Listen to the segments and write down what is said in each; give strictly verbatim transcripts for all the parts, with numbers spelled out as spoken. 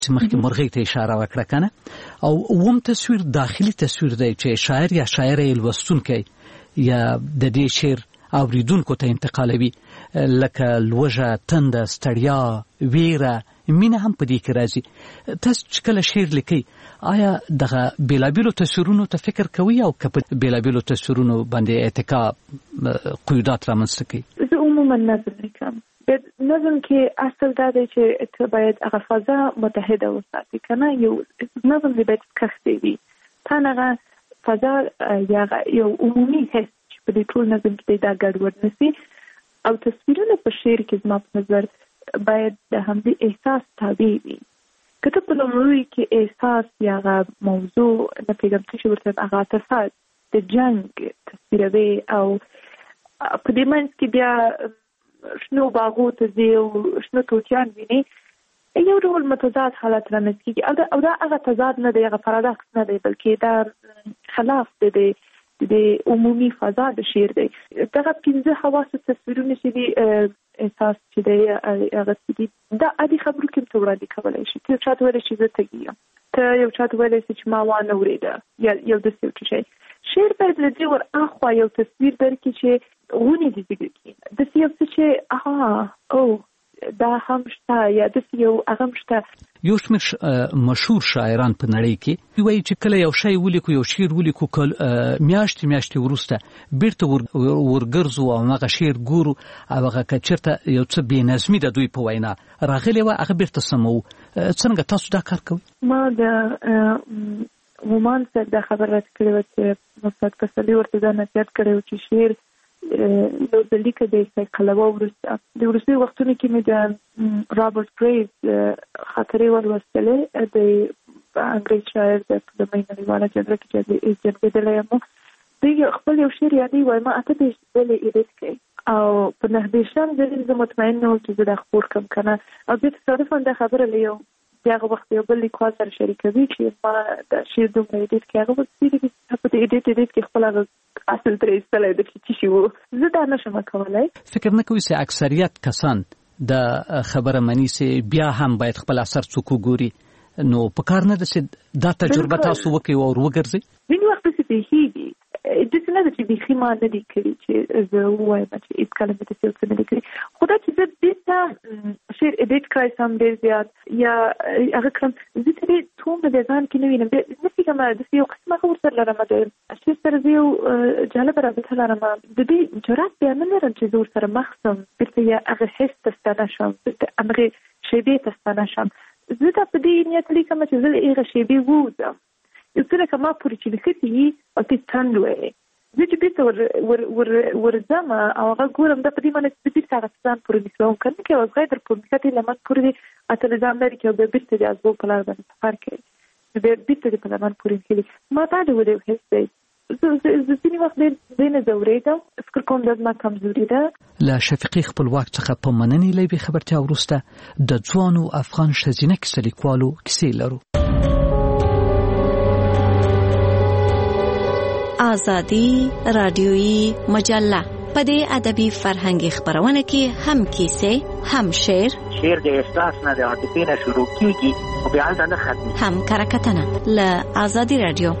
چې مخکې مرغۍ ته اشاره وکړه کنه او اوم تصویر داخلي تصویر دی چې شاعر یا شاعر یې لوستونکی یا د دې شعر اوریدونکو ته انتقالوي لکه لوږه، تنده، ستړیا، ویره، مینه هم په دې کې راځي. تاسو چې کله شعر لیکئ آیا دغه بیلابیلو تصویرونو ته فکر کوئ او که په بیلابیلو تصویرونو باندې اتکا قیودات رامنځته کوي؟ زه عموما نظم لیکم. نظم کې اصل دا دی چې ته باید هغه فضا متحده وساتي کنه. یو نظم دی باید کښتې وي تا هغه فضا یا یو عمومي حس چې په دې ټول نظم کې دا ګډوډ نشي. او تصویرونه په شعر کې زما په نظر باید د همدې احساس تابع وي. که ته په لومړي کې احساس یا هغه موضوع نه پېږم څه چې ورته هغه تصاد د جنګ تصویروي او په دې منځ کې بیا شنو باغو ته ځي او شنو توتیان ویني، یو ډول متضاد حالت رامنځته کېږي. او دا هغه تضاد نه دی، هغه پارادوکس نه دی، بلکې دا خلاف دی د عمومي فضا د شعر دی. دغه پنځه حواس تصویرونه چې دي احساس چې دی هغه څه دي دا عادي خبرو کې ته وړاندې کولی شي. ته چاته ویلی چې زه تږي یم، ته یو چاته ویلی شي چې ما وانه اورېده یا یو داسې یو څه شی. شعر باید له دې ور اخوا یو تصویر درکړي چې غونې دې ذکر کړي، داسې یو څه چې اها او دا هم شته یا داسې یو هغه هم شته. یو شمېر مشهور شاعران په نړۍ کې وایي چې کله یو شی ولیکو، یو شعر ولیکو، میاشتې میاشتې وروسته بیرته ورګرځو او هغه شعر ګورو او هغه که چېرته یو څه بې نظمي د دوی په وینا راغلې وه هغه بیرته سموو. څنګه تاسو دا کار کوئ؟ ما د مومان صاحب دا خبر راته کړې وه چې استاد کسلي ورته دا نصیحت کړی و چې شعر یو د لیکه د قلبه وروسته د وروستي وختونو کې مې د رابرټ ګریز خاطرې ولوستلې د انګریز شاعر د لومړۍ نړیواله جګړه کې چې جنګېدلی یم. دوی خپل یو شعر یادوي، وایي ما اته دېرش ځلې ایډیټ کړی او په نهه دېرشم ځل زه مطمئن نه وم چې زه دا خپور کړم که نه. او بیا تصادفاً دا خبره له یو د هغه وخت یو بل لیکوال سره شریکوي چې ما دا شعر دومره ایډیټ کړی. هغه وایي په دې ایډیټ ایډیټ کې خپل هغه اصل ترې ایستلی د چې شي و، زه دا نشم کولی. فکر نه کوي چې اکثریت کسان د خبره مني چې بیا هم باید خپل اثر څوک وګوري؟ نو په کار نه ده چې دا تجربه تاسو وکړئ او وګرځئ؟ ځینې وخت داسې پېښېږي، داسې نه ده چې بیخي ما نه دي کړي چې زه ووایم چې هېڅکله مې داسې یو څه نه دي کړي. خو دا چې زه بېرته شعر ایډیټ کړی سم ډېر زیات یا هغه کړم، زه ته دې څومره د ځان کې نه وینم. نه پوهېږم داسې یو قسم هغه ورسره لرم، د شعر سره زه یو جالبه رابطه لرم. د دې جرات بیا نه لرم چې زه ورسره مخ شم، بېرته یا هغه حس ته ستانه شم، بېرته همغې شېبې ته ستانه شم. زه دا په دې نیت لیکم چې زه له هغه شېبې ووځم. یو څه لکه ما پورې چې لیکلي وي او ته تند وایې، زه چې بېرته ورځم او هغه ګورم، دا په دې معنی چې بېرته هغه ځان پورې نښلوم که نه، که یو غیر پرمختګ یې له من پورې دی اته نظام لري چې بیا بېرته د ازبو په لار باندې سفر کوي، بیا بېرته دې په لمن پورې نښلي. ما دا ډول یو حس دی. زه ځینې وخت ډېر نه ځورېږم، فکر کوم دا زما کمزوري ده. له شفیقي خپلواک څخه په مننې له یوې خبرتیا وروسته د ځوانو افغان ښځینه کیسه لیکوالو کیسې لرو. آزادی رادیویی مجله په دې ادبي فرهنګي خبرونه کې هم کیسې، هم شعر. شعر د احساس نه د عاطفې نه شروع کیږي او بیا هلته نه ختمي، هم کرکټنه. له آزادی رادیو.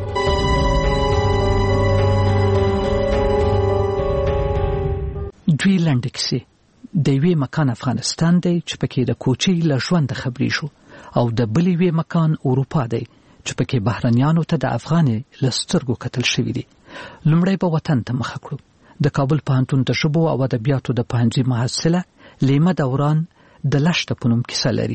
دوی لنډه کیسې د یوې مکان افغانستان دی چې پکې د کوچۍ له ژونده خبرې شو، او د بلې یوې مکان اروپا دی چې پکې بهرنیانو ته د افغانې له سترګو کتل شوي دي. لومړی به وطن ته مخه کړو. د کابل پوهنتون د ژبو او ادبیاتو د پوهنځي محصله لیمه دوران د لشته په نوم کیسه لري.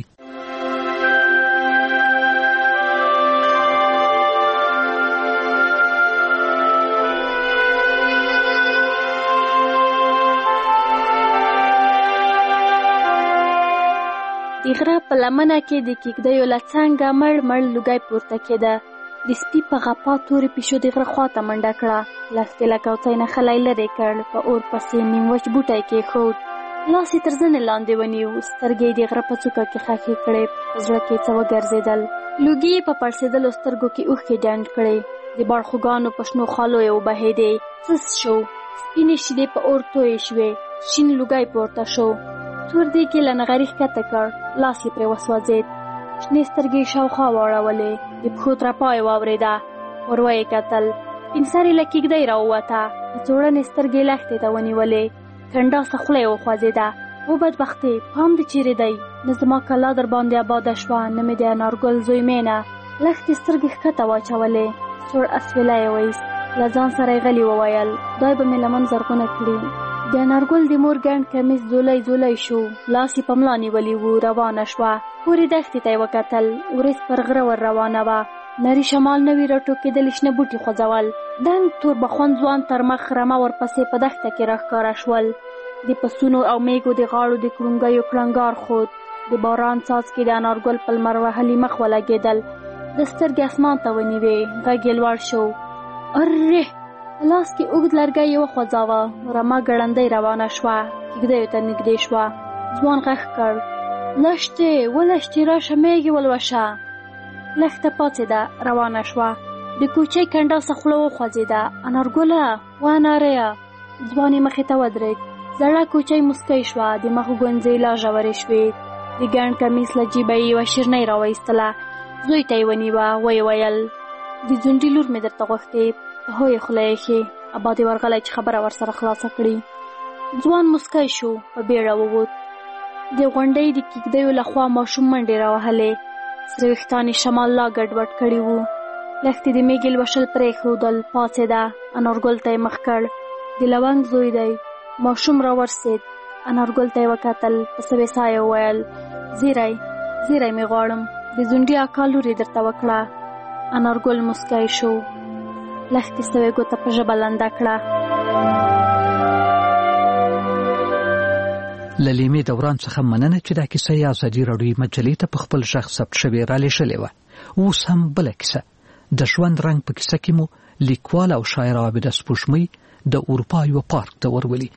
د غره په لمنه کې د کېږدیو له څنګه مړ مړ لوګی پورته کېده. د سپي په غپا تورې پیشو د غره خواته منډه کړه. لاس یې له کوڅۍ نه خلی لرې کړ، په اور پسې نیم وچ بوټی کېښود، لاس یې تر زنې لاندې ونیو، سترګې یې د غره په څوکه کې ښخې کړې. په زړه کې څه وګرځېدل، لوګي یې په پړسېدلو سترګو کې اوښکې ډنډ کړې. د بړخوګانو په شنو خالو یې وبهېدې. څس شو، سپینې شیدې په اور تویې شوې، شین لوګی پورته شو، تور دیګ یې له نغري ښکته کړ، لاس یې پرې وسوځېد. شنې سترګې شاوخوا واړولې، د پښو ترپا یې واورېده. ور ویې کتل، سپین سرې له کېږدۍ راووته، د ځوړنې سترګې لښتې ته ونیولې، کنډاسه خوله یې وخوځېده. و بدبختې، پام دې چیرې دی؟ نه زما کلا در باندې آباده شوه، نه مې د انارګل زوی مینه. لښتې سترګې ښکته واچولې، سوړ اسویلی یې وایست. له ځان سره یې غلي وویل، خدای به مې لمن زرغونه کړي. د انارګل د مور ګڼ کمیس زولی زولی شو، لاس یې په ملا نیولي وو، روانه شوه. پورې دښتې ته یې وکتل، وریځ پر غره ور روانه وه. نري شمال نوي راټوکېدلي شنه بوټي خوځول. دنګ تور بخون ځوان تر مخ رمه ورپسې په دښته کې راښکاره شول. د پسونو او میږو د غاړو د کړونګیو کړنګار خود. د باران څاڅکي د انارګل په لمر وهلي مخ ولګېدل. د سترګې اسمان ته ونیوې، غږ یې لوړ شو. ارې! په لاس کې اوږد لرګی یې وخوځاوه. رمه ګړندۍ روانه شوه، کېږدیو ته نږدې شوه. ځوان غږ کړ، لښتې ولښتې راشه میږې ولوشه. لښته پاڅېده، روانه شوه. د کوچۍ کنډاسه خوله وخوځېده. انارګله، واناریا! ځوان یې مخې ته ودرېد. زړه کوچۍ مسکی شوه، د مخ ګونځې لا ژورې شوې. د ګڼ کمیس له جیبه یې یوه شیرنۍ راوایستله. زوی ته یې ونیوه، ویې ویل، د ځونډي لور مې درته غوښتې، په هویې خوله یې ښې. ابا دې ورغلی چې خبره ورسره خلاصه کړي. ځوان مسکی شو، په بیړه ووت. د غونډۍ د کېږدیو له خوا ماشوم منډې راوهلې. سره ویښتان یې شمال لا ګډوډ کړي وو. لښتې د میږې لوشل پرېښودل، پاڅېده. انارګل ته یې مخ کړ، د لونګ زوی دی. ماشوم راورسېد. انارګل ته یې وکتل، په سوې ساه یې وویل، زیری زیری مې غواړم، د ځونډي اکا لور یې درته وکړه. انارګل مسکی شو. لښتې سوې ګوته په ژبه لنده کړه. له لیمې دوران څخه مننه چې دا کیسه یې ازادي راډیوي مجلې ته په خپل غږ ثبت شوې رالېږلې وه. اوس هم بله کیسه د ژوند رنګ په کیسه کې مو لیکوال او شاعر عابده سپوږمۍ د اروپا یوه پارک ته ورولي.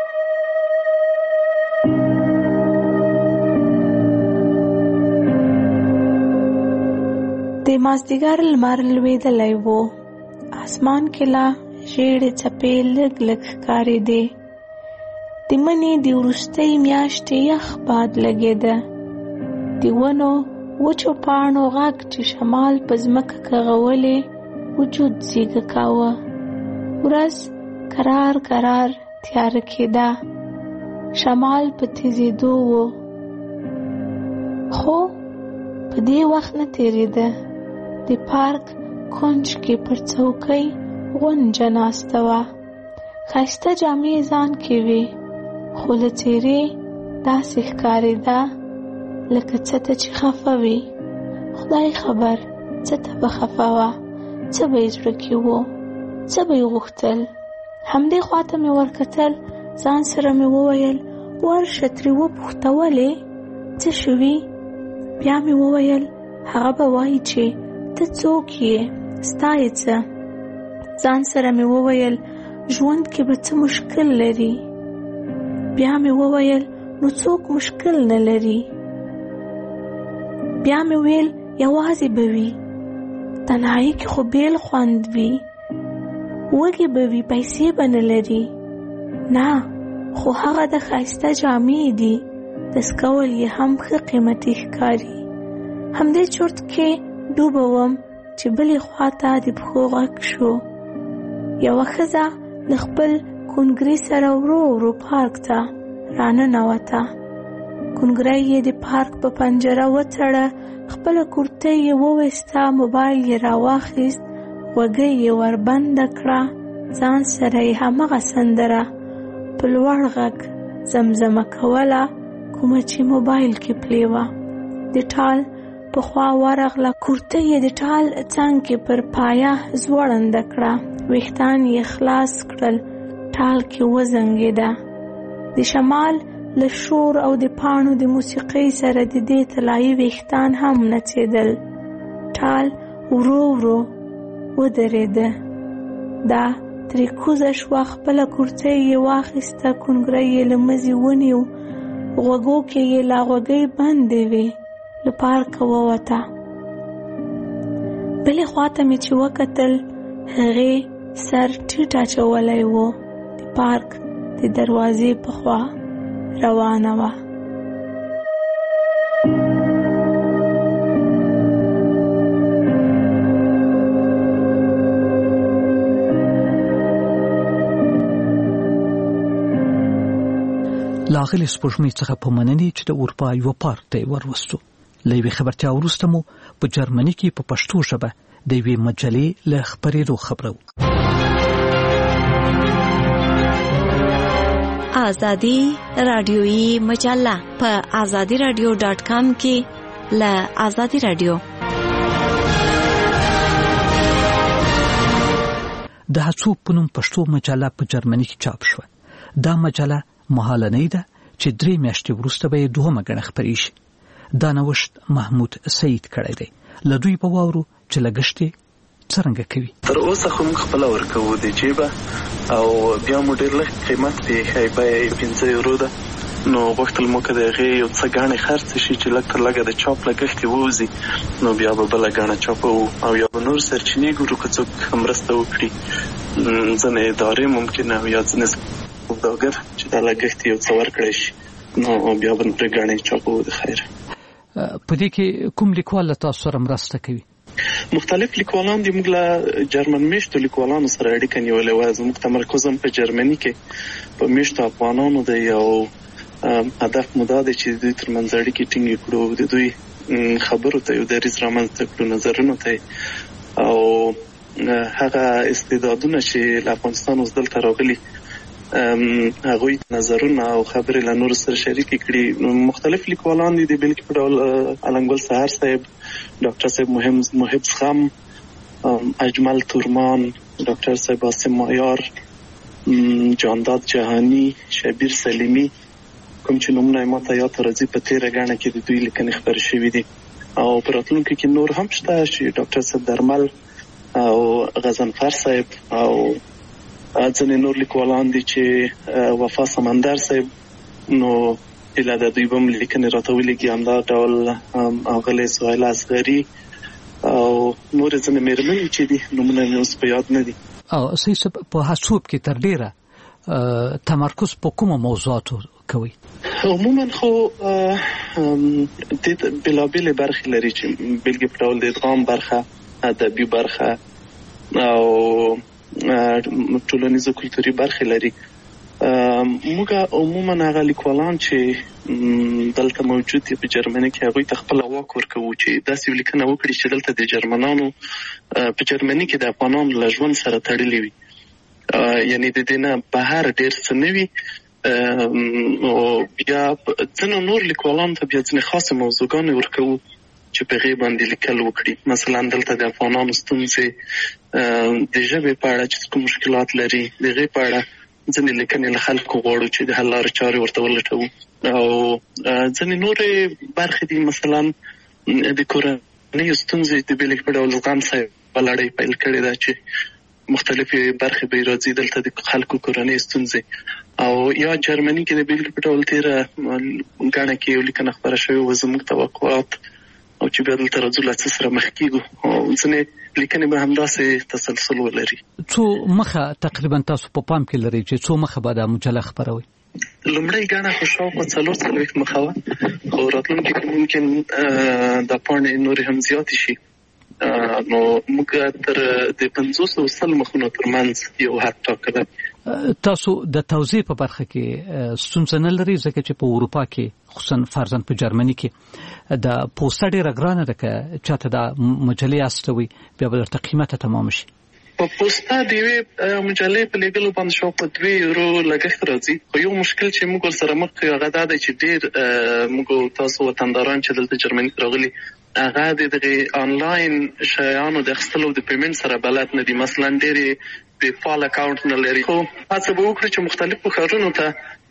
د مازدیګر لمر لوېدلی و. اسمان کې لا ژېړې څپې لږ لږ ښکارېدې. د مني د وروستۍ میاشتې یخ باد لګېده. د ونو وچو پاڼو غږ چې شمال په ځمکه کغولې وجود زیږه کاوه. ورځ کرار کرار تیاره کېده. شمال په تیزېدو و، خو په دې وخت نه تېرېده. د پارک کونج کې پر څوکۍ غونجه ناسته وه. ښایسته جامې ځان کې وې، خو له څېرې داسې ښکارېده لکه څه ته چې خفه وي. خدای خبر څه ته به خفه وه، څه به یې زړه کې و، څه به یې غوښتل. همدې خواته مې ورکتل، ځان سره مې وویل، ورشه ترې وپوښته ولې څه شوي. بیا مې وویل، هغه به وایي چې ته څوک یې، ستا یې څه. ځان سره مې وویل، ژوند کې به څه مشکل لري. بیا مې وویل، نو څوک مشکل نه لري. بیا مې ویل، یوازې به وي، تنهایی کې خو بیل خوند وي. وږي به وي، پیسې به نه لري. نه، خو هغه د ښایسته جامې دي، دس کول یې هم ښه قیمتي ښکاري. همدې چرت کې ډوبه وم چې بلې خواته د پښو غږ شو. یوه ښځه له خپل کونګرې سره ورو ورو پارک ته راننوته. کونګری یې د پارک په پنجره وتړه، خپله کورتۍ یې وویسته، موبایل یې راواخیست، غوږۍ یې وربنده کړه. ځان سره یې همغه سندره په لوړ غږ زمزمه کوله، کومه چې موبایل کې پلې وه. د ټال په خوا ورغله، کورتۍ یې د ټال څنګ کې پر پایه ځوړنده کړه. ویښتان یې خلاص کړل، ټال کې وزنګېده. د شمال له شور او د پاڼو د موسیقۍ سره د دې طلایي ویښتان هم نڅېدل. ټال ورو ورو ودرېده. دا ترې کوزه شوه، خپله کورتۍ یې واخیسته، کونګری یې له مزي ونیو، غوږو کې یې لا غوږۍ بندې وې. له پارکه ووته. بلې خواته مې چې وکتل، هغې سر ټیټ اچولی و. د پارک د دروازې په خوا روانه وه. ښاغلي سپوږمۍ څخه په مننې چې د اروپا یو پارک ته وروستو. له یوې خبرتیا وروسته مو په جرمني کې په پښتو ژبه د یوې مجلې له خپرېدو خبرو. آزادی رادیویی مجله په آزادی رادیو ډاټ کام کې له آزادی رادیو د هڅو په نوم پښتو مجله په جرمني کې چاپ شوه. دا مجله مهالنۍ ده چې درې میاشتې وروسته به یې دوهمه ګڼه خپرې شي. دا نوښت محمود سعید کړی دی. له دوی به واورو چې لګښت یې څرنګه کوي. تر اوسه خو موږ خپله ورکوو د جیبه او بیا مو ډېر لږ قیمت دی، ښایي بیه یې پنځه یورو ده. نو غوښتل مو که د هغې یو څه ګاڼې خرڅ شي چې لږ تر لږه د چاپ لګښت یې ووځي، نو بیا به بله ګاڼه چاپوو او یا به نور سرچینې ګورو که څوک مرسته وکړي. ځینې ادارې ممکنه او یا ځینې سوداګر چې دا لګښت یو څه ورکړی شي، نو بیا به پرې ګاڼې چاپوو د خیره. په دې کې کوم لیکوال له تاسو سره مرسته کوي؟ مختلف لیکوالان دي. موږ له جرمن میشتو لیکوالانو سره اړیکه نیولې وه. زموږ تمرکز هم په جرمني کې په میشتو افغانانو دی او هدف مو دا دی چې د دوی ترمنځ اړیکې ټینګې کړو، د دوی خبرو ته یو دریځ رامنځته کړو، نظرونو ته او هغه استعدادونه چې له افغانستان اوس دلته راغلي هغوی نظرونه او خبرې له نورو سره شریکې کړي. مختلف لیکوالان دي، د بېلګې په ډول علمګل سهار صاحب، ډاکټر صاحب محب زغم، اجمل تورمان، ډاکټر صاحب عاصم مایار، جانداد جهانی، شبیر سلیمی، کوم چې نومونه یې ماته یاد راځي. په تېره ګڼه کې د دوی لیکنې خپرې شوي دي او په راتلونکي کې نور هم شته چې ډاکټر صاحب درمل او غضنفر صاحب او ځینې نور لیکوالان دي چې وفا سمندر صاحب. نو هیله ده دوی به هم لیکنې راته ولیږي. همدا ډول اغلې سهیله اصغري او نورې ځینې مېرمنې چې دي نومونه مې اوس په یاد نه دي. او صحیح صاحب، په حاسوب کې تر ډېره تمرکز په کومو موضوعاتو کوي؟ عموما خو د بېلابېلې برخې لري چې بېلګې په ډول د ادغام برخه، ادبي برخه او ټولنیزو کلتوري برخې لري. موږ عموما هغه لیکوالان چې دلته موجود دي په جرمني کې هغوی ته خپله واک ورکوو چې داسې یو لیکنه وکړي چې دلته د جرمنانو په جرمني کې د افغانانو له ژوند سره تړلې وي، یعنی د دې نه بهر ډېر څه نه وي. او بیا ځینو نور لیکوالانو ته بیا ځینې خاصې موضوعګانې ورکوو چې په هغې باندې لیکل وکړي. مثلا دلته د افغانانو ستونزې د ژبې په اړه چې کوم مشکلات لري، د هغې په اړه ځینې لیکنې له خلکو غواړو چې د حل لارې چارې ورته ولټوو. او ځینې نورې برخې دي، مثلا د کورنیو ستونزې د بېلګې په ډول زغم صاحب لړۍ پیل کړې ده چې مختلفې برخې به یې راځي دلته د خلکو کورنۍ ستونزې. او یا جرمني کې د بېلګې په ډول تېره ګڼه کې یو لیکنه خپره شوې وه زموږ توقعات، او چې بیا دلته راځو له څه سره مخ کېږو. او ځینې لیکنې به همداسې تسلسل ولري. څو مخه تقریبا تاسو په پام کې لرئ چې څو مخه به دا مجله خپروئ؟ لومړۍ ګڼه خو شاوخوا څلور څلوېښت مخه وه، خو راتلونکي کې ممکن دا پاڼې نورې هم زیاتې شي. نو موږ تر د پنځوس او سل مخونو ترمنځ یو حد ټاکلی. تاسو د توزیع په برخه کې ستونزه نه لرئ، ځکه چې په اروپا کې خصوصا فرضاً په جرمني کې د پوسټه ډېره ګرانه ده، که چاته دا مجلې استوي بیا به درته قیمته تمام شي. په پوسټه د یوې مجلې په لېږلو باندې شاوخوا دوه یورو لګښت راځي. خو یو مشکل چې موږ ورسره مخ یو هغه دا دی چې ډېر موږ تاسو وطنداران چې دلته جرمني ته راغلي هغه د دغې آنلاین شیانو د اخیستلو د پیمنټ سره بلد نه دي. مثلا ډېرې پیپال اکاونټ نه لري. خو هڅه به وکړو چې مختلفو ښارونو ته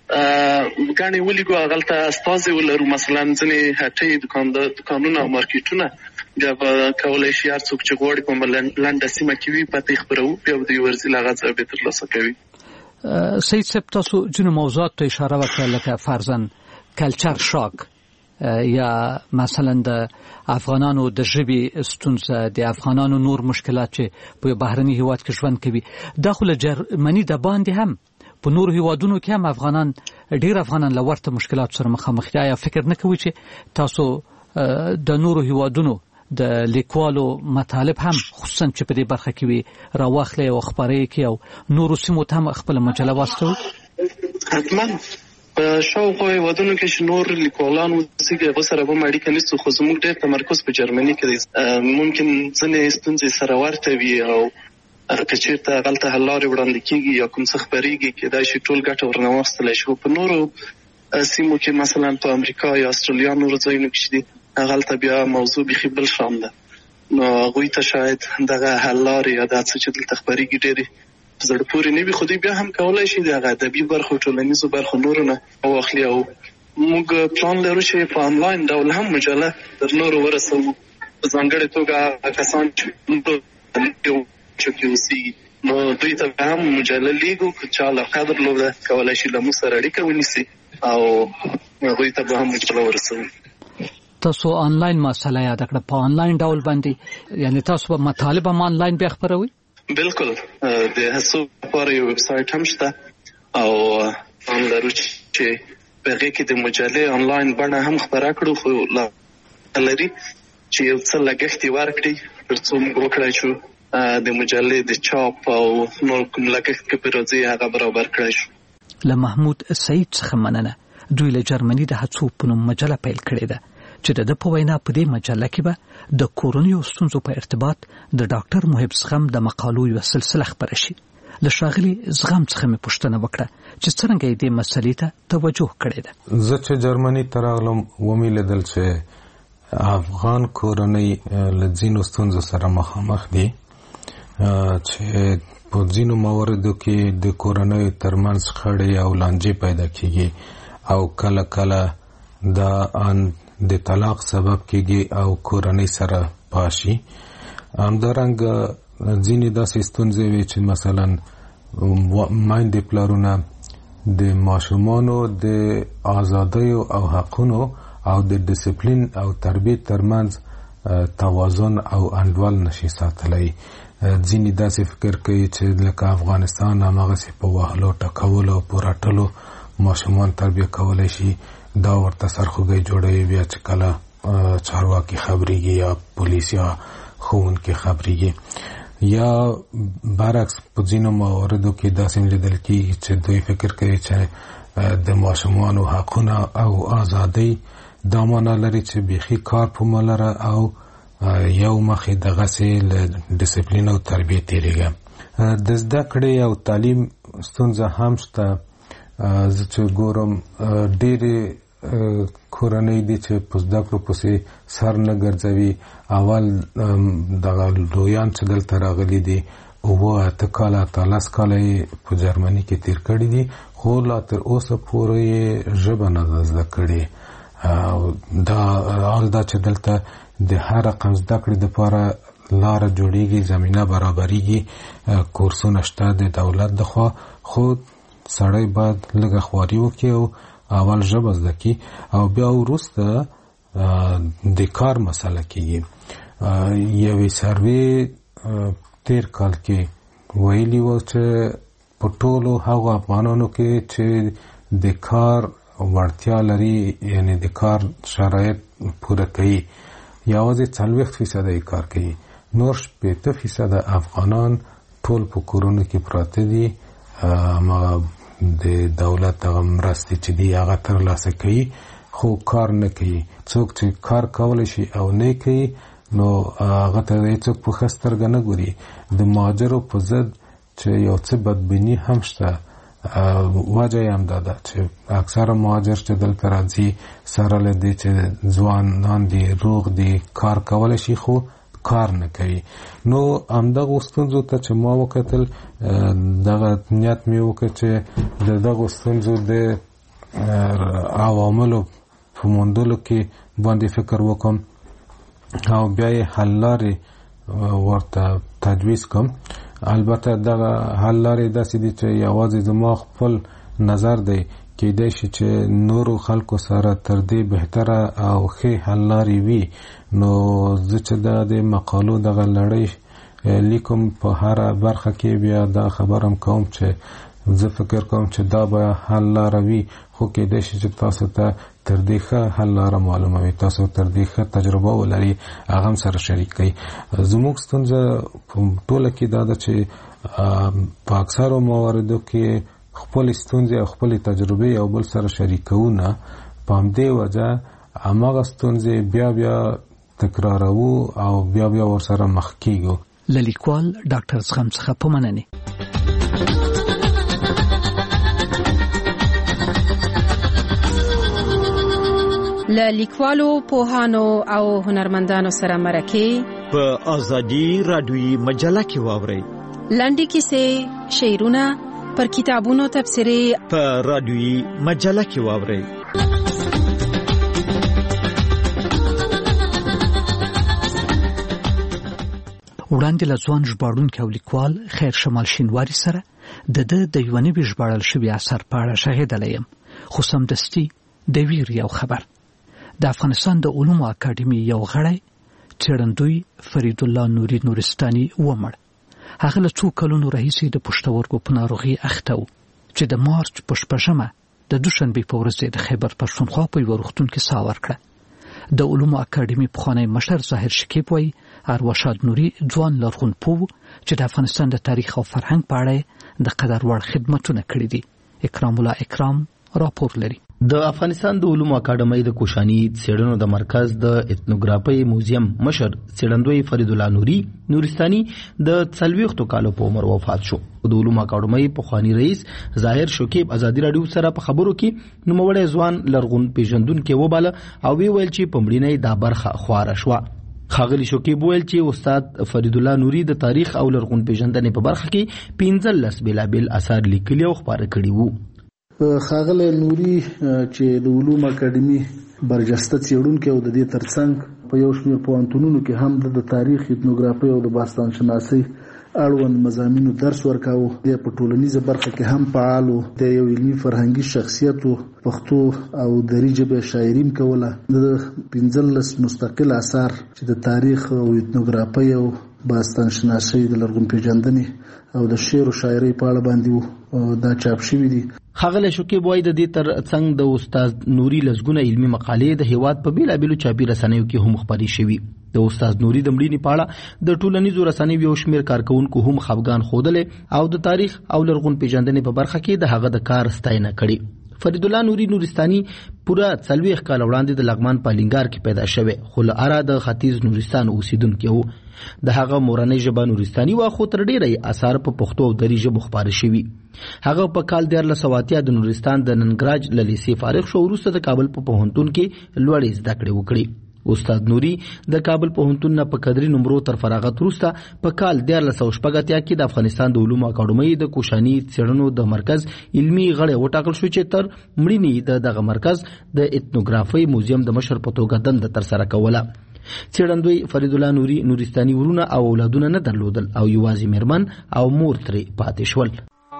ګاڼې ولیږو، هغلته استازي ولرو. مثلا ځینې هټۍ دکانونه او مارکیټونه بیا به کولی شي هر څوک چې غواړي په لنډه سیمه کې وي پته یې خپروو، بیا به دوی ورځي له هغه ځایه به ترلاسه کوي. سید صاحب، تاسو ځینو موضوعاتو ته اشاره وکړه لکه فرضاً کلچر شاک یا مثلا د افغانانو د ژبې ستونزه، د افغانانو نور مشکلات چې په بهرني هیواد کې ژوند کوي. دا خو له جرمني د باندې هم په نورو هیوادونو کې هم افغانان ډېر افغانان له ورته مشکلاتو سره مخامخ دي. آیا فکر نه کوئ چې تاسو د نورو هیوادونو د لیکوالو مطالب هم خصوصا چې په دې برخه کې وي راواخلئ او خپرې کړئ او نورو سیمو ته هم خپله مجله واستوئ؟ حتما په شاوخوا هېوادونو کې چې نور لیکوالان اوسېږي هغو سره به هم اړیکه نیسو، خو زموږ ډېر تمرکز په جرمني کې دی. ممکن ځینې ستونزې سره ورته وي او که چېرته هغلته حل لارې وړاندې کېږي یا کوم څه خپرېږي کېدای شي ټول ګټه ورنه واخیستلی شي. په نورو سیمو کې مثلا په امریکا یا استرالیا نورو ځایونو کې چې دي هغلته بیا موضوع بیخي بل شان ده، نو هغوی ته شاید دغه حل لارې یا دا څه چې دلته خپرېږي ډېرې په زړه پورې نه وي، خو دوی بیا هم کولی شي د هغه ادبي برخو ټولنیزو برخو نورو نه واخلي. او موږ پلان لرو چې په آنلاین ډول هم مجله تر نورو ورسوو، په ځانګړې توګه هغه کسان چې کې اوسېږي نو دوی ته هم مجله لیږو، که چا علاقه درلوده کولی شي له موږ سره اړیکه ونیسي او هغوی ته به هم مجله ورسوو. تاسو آنلاین مسله یاد کړه، په آنلاین ډول باندې یعنی تاسو به مطالب هم آنلاین بیا خپروئ؟ بالکل، د هڅو لپاره یو ویب سایټ هم شته او پلان لرو چې په هغې کې د مجلې آنلاین بڼه هم خپره کړو، خو لري چې یو څه لګښت یې ورکړي تر څو موږ وکړای شو د مجلې د چاپ او نور کوم لګښت کې پرې راځي هغه برابر کړای شو. له محمود سعید څخه مننه. دوی له جرمني د هڅو په نوم مجله پیل کړې ده چې د ده په وینا په دې مجله کې به د کورنیو ستونزو په ارتباط د ډاکټر محب زغم د مقالو یوه سلسله خپره شي. له ښاغلي زغم څخه مې پوښتنه وکړه چې څرنګه یې دې مسلې ته توجه کړې ده. زه چې جرمني ته راغلم ومې لیدل چې افغان کورنۍ له ځینو ستونزو سره مخامخ دي، چې په ځینو مواردو کې د کورنۍ ترمنځ خړې او لانجې پیدا کیږي او کله کله دا ان د طلاق سبب کېږي او کورنۍ سره پاشي. همدارنګه ځینې داسې ستونزې وي چې مثلا میندې پلارونه د ماشومانو د آزادیو او حقونو او د ډیسپلین او تربیت ترمنځ توازن او انډول نشي ساتلی. ځینې داسې فکر کوي چې لکه افغانستان هماغسې په وهلو ټکولو او په راټلو ماشومان تربیه کولی شي، دا ورته سرخوږی جوړوي. بیا چې کله چارواکي خبرېږي یا پولیس یا ښوونکي خبرېږي، یا برعکس په ځینو مواردو کې داسې لیدل کېږي چې دوی فکر کوي چې د ماشومانو حقونه او ازادۍ دا معنا لري چې بیخي کار په ملره او یو مخې دغسې له ډیسپلین او تربیې تېرېږي. د زده کړې او تعلیم ستونزه هم شته. زه چې ګورم ډېرې کورنۍ دي چې په زده کړو پسې سر نه ګرځوي. اول دغه لویان چې دلته راغلي دي اووه اته کاله اتلس کاله یې په جرمني کې تېر کړي دي، خو لا تر اوسه پورې یې ژبه نه ده زده کړې. دا حال دا چې دلته د هر رقم زده کړې دپاره لاره جوړېږي، زمینه برابرېږي، کورسونه شته د دولت دخوا، خو سړی باید لږه خواري وکړي او اول ژبه زده کړي او بیا وروسته د کار مسله کېږي. یوې سروې تېر کال کې ویلي وه چې په ټولو هغو افغانانو کې چې د کار وړتیا لري، یعنې د کار شرایط پوره کوي، یوازې څلوېښت فیصده یې کار کوي، نور شپېته فیصده افغانان ټول په کورونو کې پراته دي، هماغه د دولت هغه مرستې چې دي هغه ترلاسه کوي خو کار نه کوي. څوک چې کار کولی شي او نه کوي نو هغه ته هېڅوک په ښه سترګه نه ګوري. د مهاجرو په ضد چې یو څه بدبیني هم شته، وجه یې همدا ده چې اکثره مهاجر چې دلته راځي سره له دې چې ځوانان دي، روغ دي، کار کولی شي خو کار نه کوي. نو همدغو ستونزو ته چې ما وکتل، دغه نیت مې وکړ چې د دغو ستونزو د عواملو په موندلو کې باندې فکر وکړم او بیا یې حل لارې ورته تجویز کړم. البته دغه حل لارې داسې دي چې یوازې زما خپل نظر دی، کېدای شي چې نورو خلکو سره تر دې بهتره او ښې حل لارې وي. نو زه چې دا د مقالو دغه لړۍ لیکم په هره برخه کې بیا دا خبرم کوم چې زه فکر کوم چې دا به حل لاره وي، خو کېدای شي چې تاسو ته تر دې ښه حل لاره معلومه وي، تاسو تر دې ښه تجربه ولري، هغه هم سره شریک کړئ. زموږ ستونزه په ټوله کې دا ده چې په اکثرو مواردو کې خپل ستونزې او خپل تجربې او بل سره شریکونه په همدې وجه هماغه ستونزې بیا بیا تکرارو او بیا بیا ورسره مخ کیږو. لیکوال ډاکټر زغم څخه په مننه. له لیکوالو پوهانو او هنرمندانو سره مرکه په ازادي رادیوي مجله کې واورئ. لنډې کیسې، شعرونه، پر کتابونو تبصرې په رادیوي مجله کې واورئ. وړاندې له ځوان ژباړونکي او لیکوال خیر شمال شینواري سره د د د یو نوي ژباړل شوي اثر په اړه شاهدلی یم، خو سمدستي د ویر یو خبر. د افغانستان د علومو اکاډمي یو غړی څېړندوی فرید الله نوري نورستاني ومړ. هغه له څو کلونو راهیسې د پښتورګو په ناروغۍ اخته و چې د مارچ په شپږمه د دوشنبې په ورځ د خیبر پښتونخوا په یوه روغتون کې ساه ورکړه. د علومو اکاډمي پخوانی مشر ظاهر شکیب وایي ارواښاد نوري ځوان لرغونپوه چې د افغانستان د تاریخ او فرهنګ په اړه د قدر وړ خدمتونه کړي دي. اکرام الله اکرام راپور لري. د افغانستان د علومو اکاډمۍ د کوشاني څېړنو د مرکز د اتنوګرافي موزیم مشر څېړندوی فرید الله نوري نورستاني د څلوېښتو کالو په عمر وفات شو. د علومو اکاډمۍ پخوانی رئیس ظاهر شکیب ازادي رادیو سره په خبرو کې نوموړی ځوان لرغون پیژندونکي وباله او وی ویل چې په مړینې دا برخه خواره شوه. خاغلی شکیب ویل چې استاد فرید الله نوري د تاریخ او لرغون پیژندنې په برخه کې پنځلس بېلابېل اثار لیکلي او خپاره کړي وو. خاغلی نوري چې د علومو اکاډمي برجسته څېړونکی او د دې ترڅنګ په یو شمېر پوهنتونونو کې هم د تاریخ، اتنوګرافي او د باستان شناسۍ اړوند مضامینو درس ورکاوه. د په ټولنیزه برخه کې هم فعال و. د یو علمي فرهنګي شخصیت و. پښتو او دري ژبې شاعري کوله. د پنځلس مستقل اثار چې د تاریخ او اتنوګرافي او باستان شناسۍ د لرغون پیژندنې او د شعر او شاعرۍ په اړه باندې وو دا چاپ شوي دي. خاغلی شکیب وایي د دې تر څنګ د استاد نوري لسګونه علمي مقالې د هیواد په بیلابیلو چاپي رسنیو کې هم خپرې شوي. د استاد نوري د مړینې په اړه د ټولنیزو رسنیو یو شمېر کارکونکو هم خفګان ښودلی او د تاریخ او لرغون پیژندنې په برخه کې د هغه د کار ستاینه کړې. فرید الله نوري نورستاني پوره څلوېښت کاله وړاندې د لغمان په لینګار کې پیدا شوی، خو له اره د ختیځ نورستان اوسیدونکی و. د هغه مورنۍ ژبه نورستاني وه، خو تر ډېره اثار په پښتو او دري ژبو خپاره شوي. هغه په کال دیارلس سوه اتیا د نورستان د ننګراج له لیسې فارغ شو. وروسته د کابل په پوهنتون کې لوړې زده کړې وکړې. استاد نوري د کابل پوهنتون نه په قدري نمرو تر فراغت وروسته په کال دیارلس سوه شپږ اتیا کې د افغانستان د علومو اکاډمۍ د کوشاني څېړنو د مرکز علمي غړی وټاکل شو چې تر مړینې د دغه مرکز د اتنوګرافۍ موزیم د مشر په توګه دنده ترسره کوله. څېړندوی فرید الله نوري نورستاني ورونه او اولادونه نه درلودل او یوازې میرمن او مور ترې پاتې شول.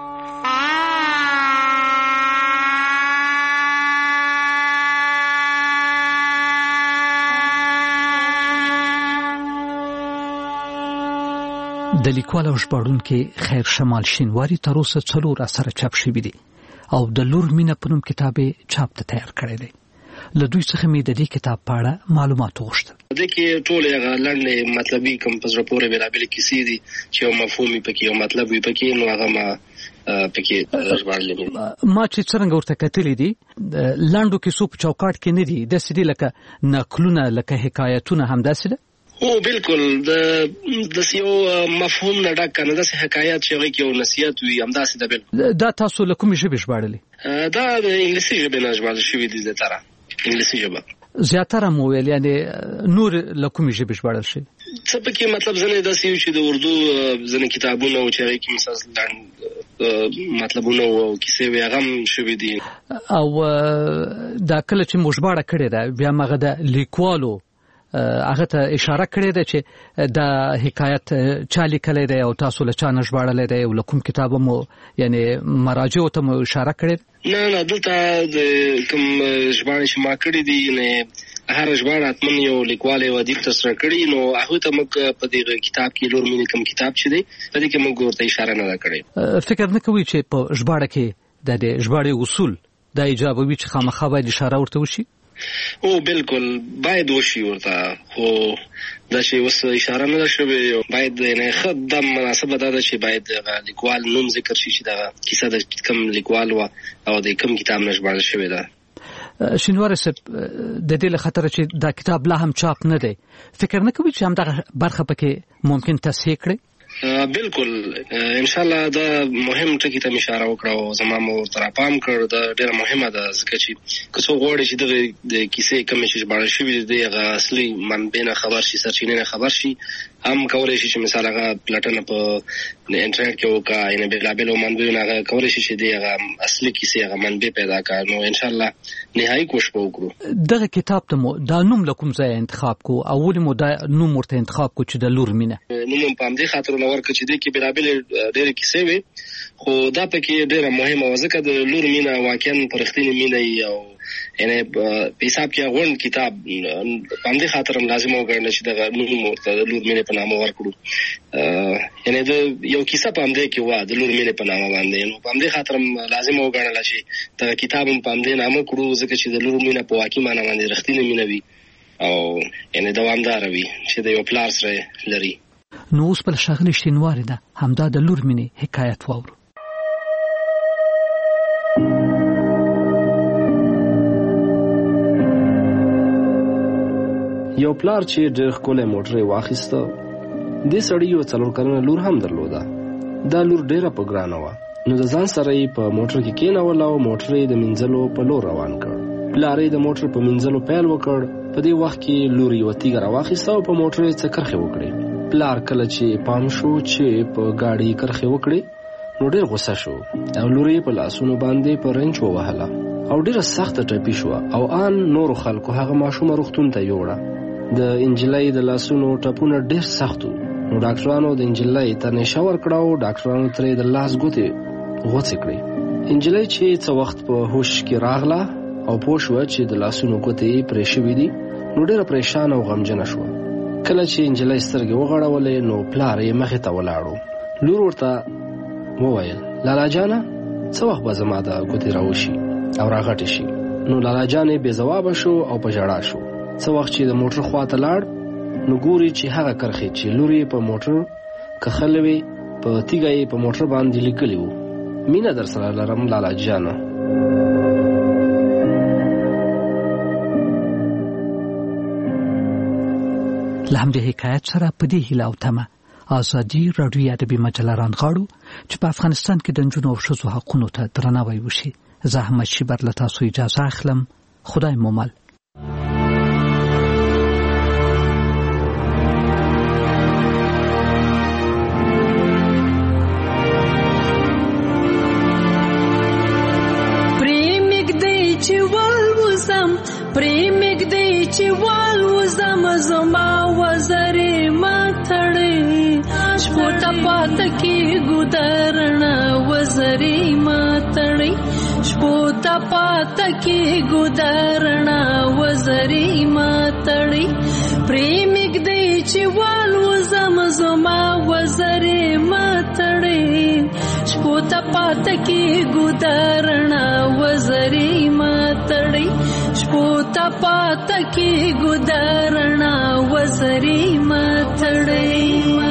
د لیکوال او ژباړونکي خیر شمال شینواري تر اوسه څلور اثاره چاپ شوي دي او د لور مینه په نوم کتاب یې چاپ ته تیار کړی دی. له دوی څخه مې د دې کتاب په اړه معلومات وغوښتل. د کې ټول هغه لنډې مطلبي کوم په زړه پورې بېلابېلې کیسې دي چې یو مفهوم وي پکې، یو مطلب وي پکې، نو هغه ما پکې ژباړلي دي. ما چې څرنګه ورته کتلي دي لنډو کیسو په چوکاټ کې نه دي، داسې دي لکه نقلونه، لکه حکایتونه همداسې ده. او بالکل د د یو مفهوم نه ډک کنه داسې حکایت چې هغه کې یو نصیحت وي همداسې ده. بالکل دا تاسو له کومې ژبې ژباړلي؟ دا د انګلیسي ژبې نه ژباړل شوي دي. زیاتره انګلیسي ژبه. زیاتره مو ویل یعنی نور له کومې ژبې ژباړل شوي؟ څه پکې مطلب ځینې داسې یو چې د اردو ځینې کتابونه او چې هغې کې مثلا مطلبونه او کیسې وي هغه هم شوي دي. او دا کله چې مو ژباړه کړې ده بیا مغه د لیکوالو هغه ته اشاره کړې ده چې دا حکایت چا لیکلی دی او تاسو له چا نه ژباړلی دی او له کوم کتابه مو یعنی مراجعو ته مو اشاره کړې ده؟ نه نه دلته د کوم ژباړې چې ما کړې دي نه هر ژباړه حتما یو لیکوال یو ادیب ترسره کړي، نو هغوی ته موږ په دې کتاب کې لور مینې کوم کتاب چې دی په دې کې موږ ورته اشاره نه ده کړې. فکر نه کوئ چې په ژباړه کې د دې ژباړې اصول دا ایجابوي چې خامخا باید اشاره ورته وشي؟ او بالکل باید وشي ورته خو دا چې اوس اشاره نه شوه باید نه خد د مناسبه ده چې باید لیکوال نوم ذکر شي چې دا کیسه د کم لیکوال و او د کم کتاب نشبال شوی ده. شینوار صاحب د دې له خطر چې دا کتاب لا هم چاپ نه دی فکر نه کوي چې هم دا برخه پکې ممکن تصحیح کړي؟ بالکل ان شاء الله دا مهم ټکی ته اشاره وکړه او زما مو تر پام کړ دا ډیره مهمه ده ځکه چې کڅو غوړي چې د کیسې کوم چې باندې شوی دی هغه اصلي منبع نه خبر شي سرچینه نه خبر شي هم کولای شي چې مثال هغه پلاتنه په انټرنیټ کې وکړي نه بلا بلا منبع نه کولای شي چې دی هغه اصلي کیسې هغه منبع پیدا کړي نو ان شاء الله نهایي کوشش وکړو. دغه کتاب ته مو دا نوم لکم ځای انتخاب کو اول مو دا نوم ورته انتخاب کو چې د لور مینه نوم په دې خاطر ورکه چې د کې بلابل ډېر کیسې وي خو دا پکې ډېر مهمه و ځکه د لور مینه واقعا پرختینی مینه او یعنی په حساب کې غون کتاب په دې خاطر هم لازم وګڼل چې د نوم ورته د لور مینه په نامه ورکړو یعنی د یو کیسه په دې کې و د لور مینه په نامه باندې نو په دې خاطر هم لازم وګڼل چې دا کتاب په دې نامه کړو ځکه چې د لور مینه په واقعي معنی باندې رښتینی مینه وي او یعنی دوامدار وي چې د یو پلار سره لري. نو اوس بل شغله شینوار ده همدا د لور مینې حکایت واورو. یو پلار چې ډېر ښکلی موټر واخیسته دې سړي یو څلور کلنه لور هم درلوده. دا لور ډېره په ګرانه وه نو د ځان سره یې په موټر کې کېنول او موټر یې د مینځلو په لور روان کړ. پلار یې د موټر په مینځلو پیل وکړ. په دې وخت کې لور یوه تیږه راواخیسته او په موټر یې څه کرښې وکړې. پلار کله چې پام شو چې په گاډي کرخه وکړي نو ډېر غوسه شو او لوري په لاسونو باندې په رنچ ووهله او ډېر سخت ټپي شو او ان نور خلکو هغه ماشوم روغتون ته یوړه. د انجلۍ د لاسونو ټپونه ډېر سخت وو نو ډاکټرانو د انجلۍ ته نشه ورکړه او ډاکټرانو ترې د لاس ګوتې غوڅې کړې. انجلۍ چې څه وخت په هوش کې راغله او پوه شوه چې د لاسونو ګوتې پرې شوي دي نو ډېره پریشانه او غمجنه شوه. کله چې انجلۍ سترګې وغړولې نو پلار یې مخې ته ولاړو. لور ورته وویل لالا جانه څه وخت به زما د ګوتې راوشي او راغټې شي. نو لالا جان یې بې ځوابه شو او په ژړا شو. څه وخت چې د موټر خواته لاړ نو ګوري چې هغه کرښې چې لور یې په موټر کښلې وې په تیږه یې په موټر باندې لیکلي وو مینه در سره لرم لالا جانه. لهم د حکایت سره په دې هیله او تمه ازادي رادیو ادبي مجله رانغاړو چې په افغانستان کې د نجونو او ښځو حقونو ته درناوی وشي. زه احمد شیبر له تاسو اجازه اخلم. خدای مو مل. پریمګ دی چې والوزم پریمګ دی چې والوزم زما وزرې ما تړې شپو ته پاته کې ګودرنه وزرې ما تړې شپو ته پاته کې ګودرنه وزرې ما تړې پریمګ دی چې والوزم زما وزرې ما تړې شپو ته پاته کې ګودرنه وزرې ما تړې شپو ته پاته کې ګودرنه وزرې ما تړې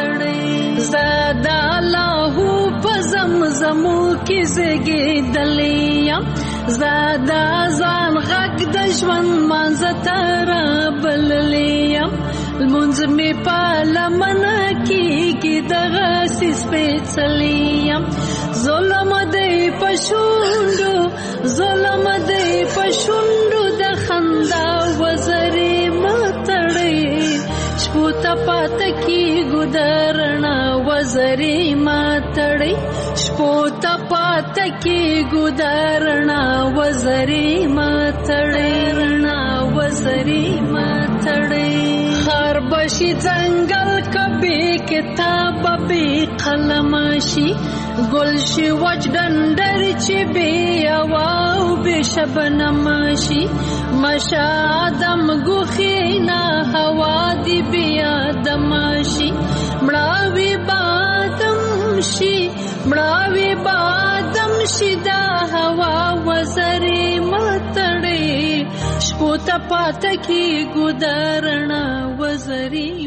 زادا لاهو په زمزمو کې زګېدلې یم زادا ځان غږ د ژوند منځ ته رابللې یم لمونځ مې په لمنه کېږي دغسې سپېڅلې یم ظلم دی په شونډو ظلم دی په شونډو د خندا وزرې ما تړې شپو ته پاته کې ګودرنه وزرې ما تړې شپو ته پاته کې ګودرنه وزرې ما تړې وزرې ما تړې خر بشي ځنګل کبي کتاب به قلم شي ګل شي وچ ډنډر چې بې هوا او بې شبنم شي مشه آدم ګوښې نه هوا دې بې آدم شي مړاوي بادم شي مړاوي بادم شي دا هوا وزرې ما تړې شپو ته پاته کېږو د رڼا وزرې